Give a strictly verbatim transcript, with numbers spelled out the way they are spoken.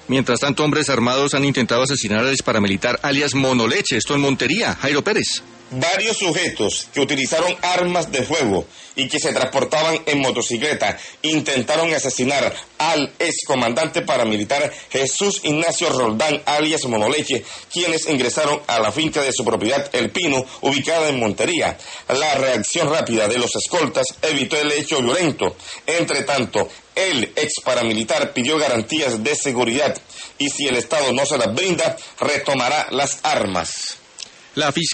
Mientras tanto, hombres armados han intentado asesinar al paramilitar alias Monoleche, esto en Montería. Jairo Pérez. Varios sujetos que utilizaron armas de fuego y que se transportaban en motocicleta intentaron asesinar al excomandante paramilitar Jesús Ignacio Roldán alias Monoleche, quienes ingresaron a la finca de su propiedad El Pino, ubicada en Montería. La reacción rápida de los escoltas evitó el hecho violento. Entre tanto, el ex paramilitar pidió garantías de seguridad y si el Estado no se las brinda, retomará las armas. La